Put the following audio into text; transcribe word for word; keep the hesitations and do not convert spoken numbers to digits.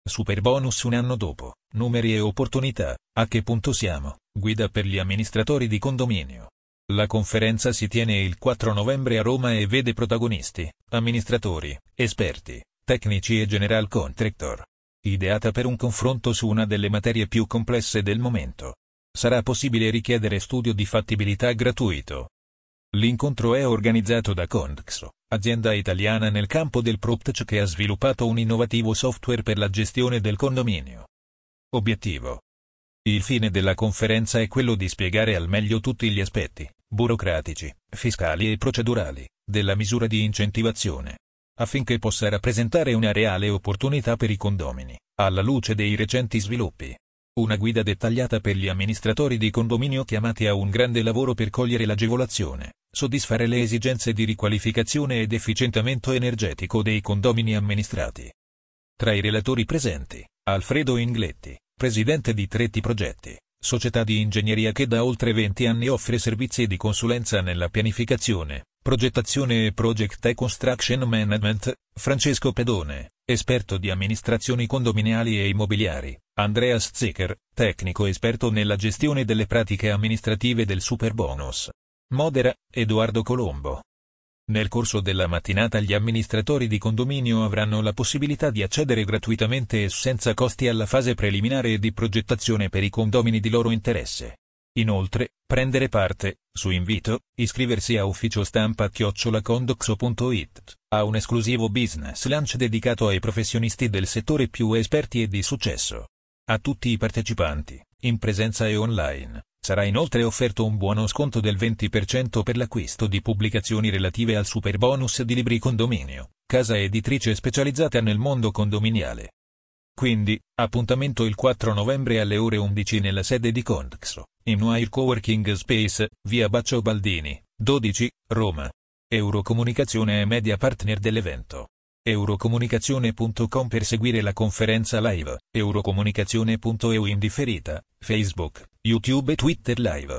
Superbonus un anno dopo, numeri e opportunità, a che punto siamo? Guida per gli amministratori di condominio. La conferenza si tiene il quattro novembre a Roma e vede protagonisti, amministratori, esperti, tecnici e general contractor. Ideata per un confronto su una delle materie più complesse del momento. Sarà possibile richiedere studio di fattibilità gratuito. L'incontro è organizzato da Condxo, azienda italiana nel campo del PropTech che ha sviluppato un innovativo software per la gestione del condominio. Obiettivo. Il fine della conferenza è quello di spiegare al meglio tutti gli aspetti, burocratici, fiscali e procedurali, della misura di incentivazione, affinché possa rappresentare una reale opportunità per i condomini, alla luce dei recenti sviluppi. Una guida dettagliata per gli amministratori di condominio chiamati a un grande lavoro per cogliere l'agevolazione, soddisfare le esigenze di riqualificazione ed efficientamento energetico dei condomini amministrati. Tra i relatori presenti, Alfredo Ingletti, presidente di Tretti Progetti, società di ingegneria che da oltre venti anni offre servizi di consulenza nella pianificazione, progettazione e project e construction management, Francesco Pedone, esperto di amministrazioni condominiali e immobiliari, Andreas Zeker, tecnico esperto nella gestione delle pratiche amministrative del Superbonus. Modera, Edoardo Colombo. Nel corso della mattinata gli amministratori di condominio avranno la possibilità di accedere gratuitamente e senza costi alla fase preliminare di progettazione per i condomini di loro interesse. Inoltre, prendere parte, su invito, iscriversi a ufficio stampa chiocciola condxo punto it, a un esclusivo business lunch dedicato ai professionisti del settore più esperti e di successo. A tutti i partecipanti, in presenza e online, sarà inoltre offerto un buono sconto del venti per cento per l'acquisto di pubblicazioni relative al Superbonus di Libri Condominio, casa editrice specializzata nel mondo condominiale. Quindi, appuntamento il quattro novembre alle ore undici nella sede di Condxo, in Wire Coworking Space, via Baccio Baldini, dodici, Roma. Eurocomunicazione è media partner dell'evento. Eurocomunicazione punto com per seguire la conferenza live, eurocomunicazione punto e u in differita, Facebook, YouTube e Twitter live.